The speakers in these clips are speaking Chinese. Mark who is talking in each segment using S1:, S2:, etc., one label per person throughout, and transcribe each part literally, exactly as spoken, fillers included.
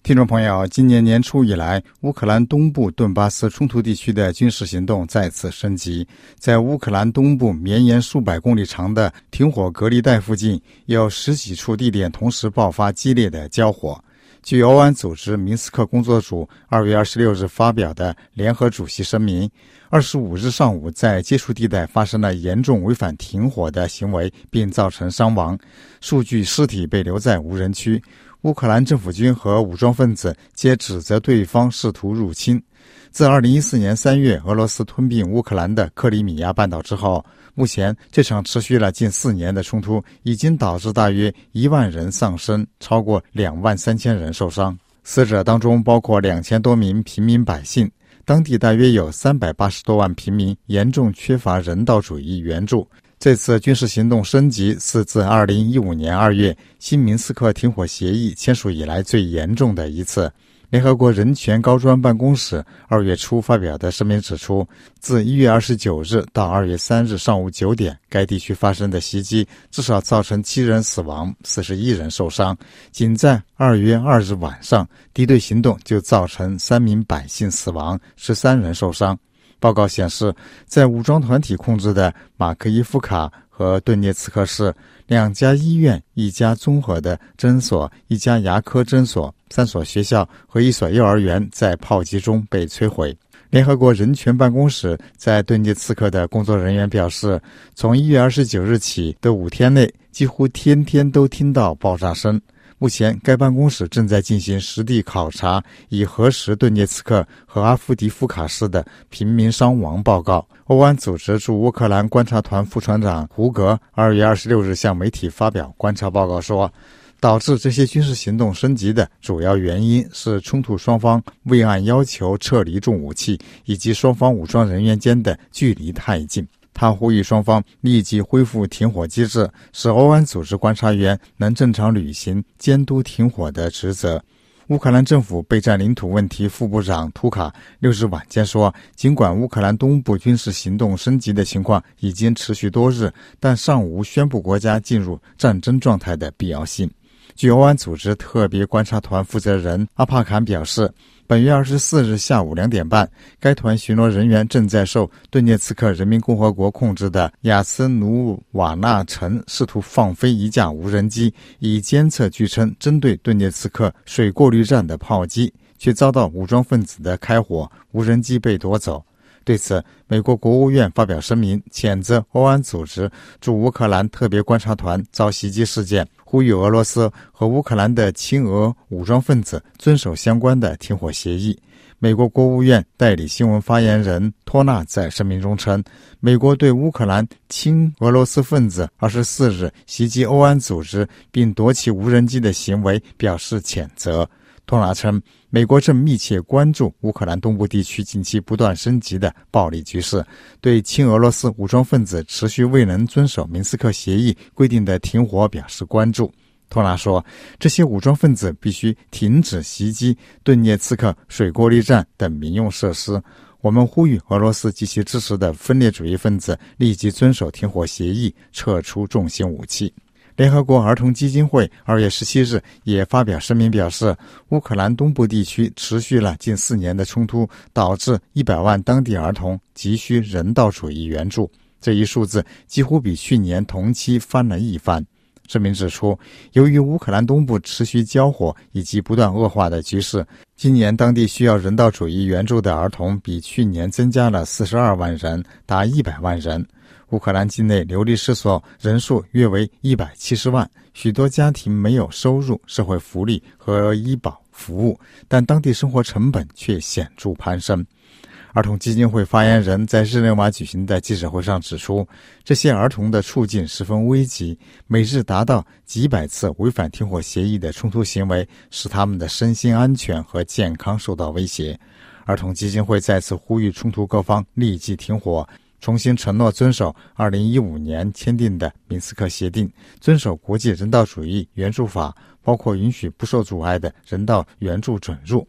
S1: 听众朋友，今年年初以来，乌克兰东部顿巴斯冲突地区的军事行动再次升级。在乌克兰东部绵延数百公里长的停火隔离带附近，有十几处地点同时爆发激烈的交火。据欧安组织明斯克工作组二月二十六日发表的联合主席声明，二十五日上午在接触地带发生了严重违反停火的行为，并造成伤亡，数具尸体被留在无人区。乌克兰政府军和武装分子皆指责对方试图入侵。自二零一四年三月俄罗斯吞并乌克兰的克里米亚半岛之后，目前这场持续了近四年的冲突已经导致大约一万人丧生，超过两万三千人受伤。死者当中包括两千多名平民百姓，当地大约有三百八十多万平民严重缺乏人道主义援助。这次军事行动升级是自二零一五年二月新明斯克停火协议签署以来最严重的一次。联合国人权高专办公室二月初发表的声明指出，自一月二十九日到二月三日上午九点，该地区发生的袭击至少造成七人死亡，四十一人受伤。仅在二月二日晚上，敌对行动就造成三名百姓死亡，十三人受伤。报告显示，在武装团体控制的马克伊夫卡和顿涅茨克市，两家医院、一家综合的诊所、一家牙科诊所、三所学校和一所幼儿园在炮击中被摧毁。联合国人权办公室在顿涅茨克的工作人员表示，从一月二十九日起的五天内，几乎天天都听到爆炸声。目前该办公室正在进行实地考察，以核实顿涅茨克和阿夫迪夫卡市的平民伤亡报告。欧安组织驻乌克兰观察团副船长胡格二月二十六日向媒体发表观察报告说，导致这些军事行动升级的主要原因是冲突双方未按要求撤离重武器，以及双方武装人员间的距离太近。他呼吁双方立即恢复停火机制，使欧安组织观察员能正常履行监督停火的职责。乌克兰政府备战领土问题副部长图卡六日晚间说，尽管乌克兰东部军事行动升级的情况已经持续多日，但尚无宣布国家进入战争状态的必要性。据欧安组织特别观察团负责人阿帕坎表示，本月二十四日下午两点半，该团巡逻人员正在受顿涅茨克人民共和国控制的亚斯努瓦纳城试图放飞一架无人机，以监测据称针对顿涅茨克水过滤站的炮击，却遭到武装分子的开火，无人机被夺走。对此，美国国务院发表声明，谴责欧安组织驻乌克兰特别观察团遭袭击事件，呼吁俄罗斯和乌克兰的亲俄武装分子遵守相关的停火协议。美国国务院代理新闻发言人托纳在声明中称，美国对乌克兰亲俄罗斯分子二十四日袭击欧安组织并夺其无人机的行为表示谴责。托纳称，美国正密切关注乌克兰东部地区近期不断升级的暴力局势，对亲俄罗斯武装分子持续未能遵守明斯克协议规定的停火表示关注。托纳说，这些武装分子必须停止袭击顿涅茨克水过滤站等民用设施。我们呼吁俄罗斯及其支持的分裂主义分子立即遵守停火协议，撤出重型武器。联合国儿童基金会二月十七日也发表声明表示，乌克兰东部地区持续了近四年的冲突，导致一百万当地儿童急需人道主义援助，这一数字几乎比去年同期翻了一番。声明指出，由于乌克兰东部持续交火以及不断恶化的局势，今年当地需要人道主义援助的儿童比去年增加了四十二万人，达一百万人。乌克兰境内流离失所人数约为一百七十万，许多家庭没有收入、社会福利和医保服务，但当地生活成本却显著攀升。儿童基金会发言人在日内瓦举行的记者会上指出，这些儿童的处境十分危急，每日达到几百次违反停火协议的冲突行为使他们的身心安全和健康受到威胁。儿童基金会再次呼吁冲突各方立即停火，重新承诺遵守二零一五年签订的明斯克协定，遵守国际人道主义援助法，包括允许不受阻碍的人道援助准入。与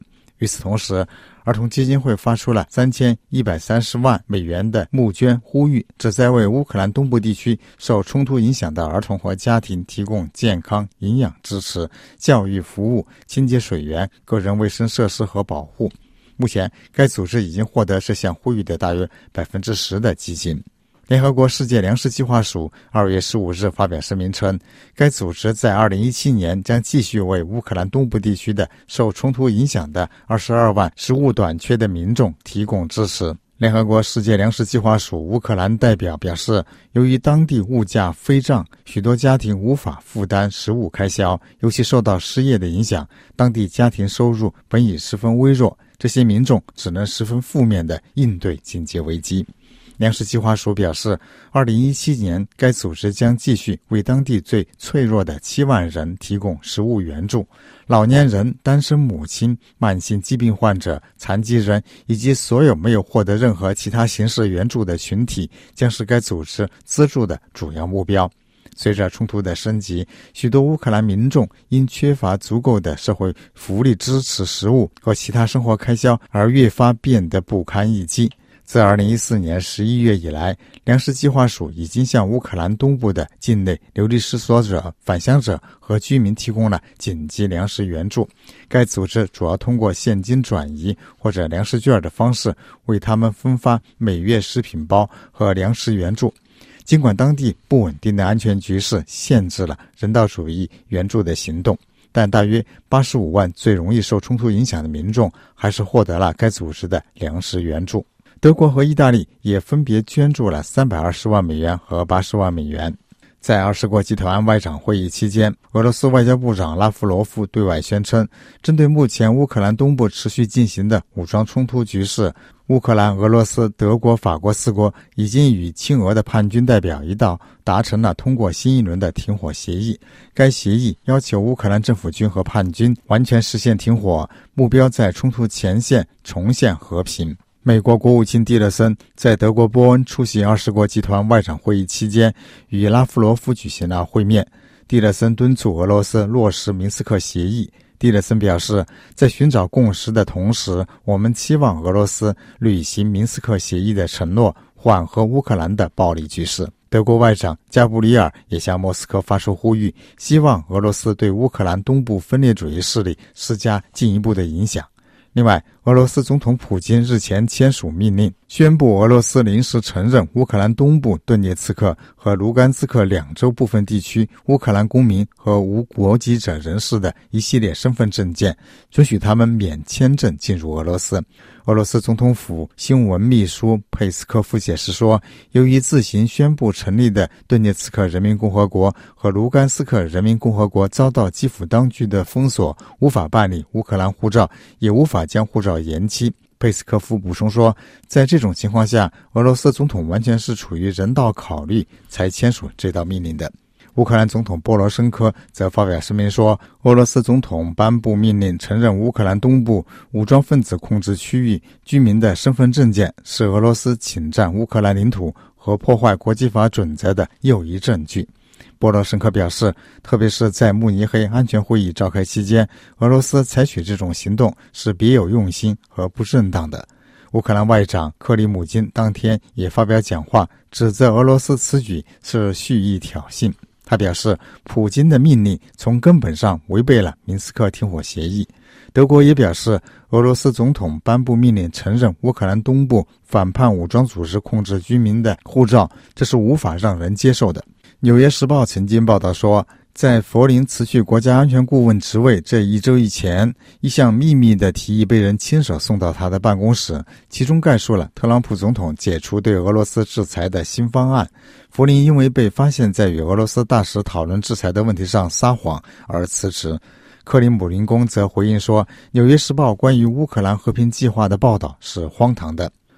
S1: 与此同时，儿童基金会发出了三千一百三十万美元的募捐呼吁，旨在为乌克兰东部地区受冲突影响的儿童和家庭提供健康、营养支持、教育服务、清洁水源、个人卫生设施和保护。目前，该组织已经获得这项呼吁的大约百分之十的基金。联合国世界粮食计划署二月十五日发表声明称，该组织在二零一七年将继续为乌克兰东部地区的受冲突影响的二十二万食物短缺的民众提供支持。联合国世界粮食计划署乌克兰代表表示，由于当地物价飞涨，许多家庭无法负担食物开销，尤其受到失业的影响，当地家庭收入本已十分微弱，这些民众只能十分负面地应对经济危机。粮食计划署表示，二零一七年该组织将继续为当地最脆弱的七万人提供食物援助。老年人、单身母亲、慢性疾病患者、残疾人以及所有没有获得任何其他形式援助的群体将是该组织资助的主要目标。随着冲突的升级，许多乌克兰民众因缺乏足够的社会福利支持、食物和其他生活开销而越发变得不堪一击。自二零一四年十一月以来，粮食计划署已经向乌克兰东部的境内流离失所者、返乡者和居民提供了紧急粮食援助。该组织主要通过现金转移或者粮食券的方式为他们分发每月食品包和粮食援助。尽管当地不稳定的安全局势限制了人道主义援助的行动，但大约八十五万最容易受冲突影响的民众还是获得了该组织的粮食援助。德国和意大利也分别捐助了三百二十万美元和八十万美元。在二十国集团外长会议期间，俄罗斯外交部长拉夫罗夫对外宣称，针对目前乌克兰东部持续进行的武装冲突局势，乌克兰、俄罗斯、德国、法国四国已经与亲俄的叛军代表一道达成了通过新一轮的停火协议。该协议要求乌克兰政府军和叛军完全实现停火，目标在冲突前线重现和平。美国国务卿蒂勒森在德国波恩出席二十国集团外长会议期间，与拉夫罗夫举行了会面。蒂勒森敦促俄罗斯落实明斯克协议。蒂勒森表示，在寻找共识的同时，我们期望俄罗斯履行明斯克协议的承诺，缓和乌克兰的暴力局势。德国外长加布里尔也向莫斯科发出呼吁，希望俄罗斯对乌克兰东部分裂主义势力施加进一步的影响。另外，俄罗斯总统普京日前签署命令，宣布俄罗斯临时承认乌克兰东部顿涅茨克和卢甘斯克两州部分地区乌克兰公民和无国籍者人士的一系列身份证件，准许他们免签证进入俄罗斯。俄罗斯总统府新闻秘书佩斯科夫解释说，由于自行宣布成立的顿涅茨克人民共和国和卢甘斯克人民共和国遭到基辅当局的封锁，无法办理乌克兰护照，也无法将护照延期。佩斯科夫补充说，在这种情况下，俄罗斯总统完全是出于人道考虑才签署这道命令的。乌克兰总统波罗申科则发表声明说，俄罗斯总统颁布命令承认乌克兰东部武装分子控制区域居民的身份证件是俄罗斯侵占乌克兰领土和破坏国际法准则的又一证据。波罗申科表示，特别是在慕尼黑安全会议召开期间，俄罗斯采取这种行动是别有用心和不正当的。乌克兰外长克里姆金当天也发表讲话，指责俄罗斯此举是蓄意挑衅。他表示，普京的命令从根本上违背了明斯克停火协议。德国也表示，俄罗斯总统颁布命令承认乌克兰东部反叛武装组织控制居民的护照，这是无法让人接受的。纽约时报曾经报道说，在佛林辞去国家安全顾问职位这一周以前，一项秘密的提议被人亲手送到他的办公室，其中概述了特朗普总统解除对俄罗斯制裁的新方案。佛林因为被发现在与俄罗斯大使讨论制裁的问题上撒谎而辞职。克里姆林宫则回应说，纽约时报关于乌克兰和平计划的报道是荒唐的。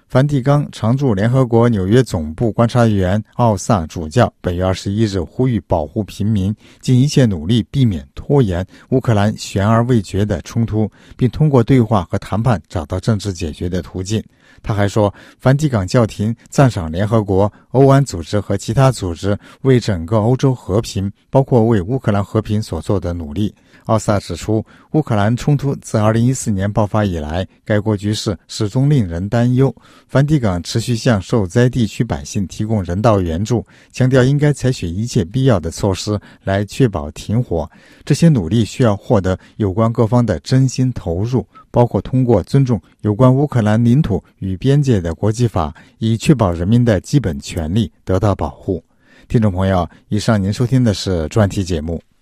S1: 梵蒂冈常驻联合国纽约总部观察员奥萨主教本月二十一日呼吁保护平民，尽一切努力避免拖延乌克兰悬而未决的冲突，并通过对话和谈判找到政治解决的途径。他还说，梵蒂冈教廷赞赏联合国、欧安组织和其他组织为整个欧洲和平，包括为乌克兰和平所做的努力。奥萨指出，乌克兰冲突自二零一四年爆发以来，该国局势始终令人担忧。梵蒂冈持续向受灾地区百姓提供人道援助，强调应该采取一切必要的措施来确保停火。这些努力需要获得有关各方的真心投入，包括通过尊重有关乌克兰领土与边界的国际法，以确保人民的基本权利得到保护。听众朋友，以上您收听的是专题节目。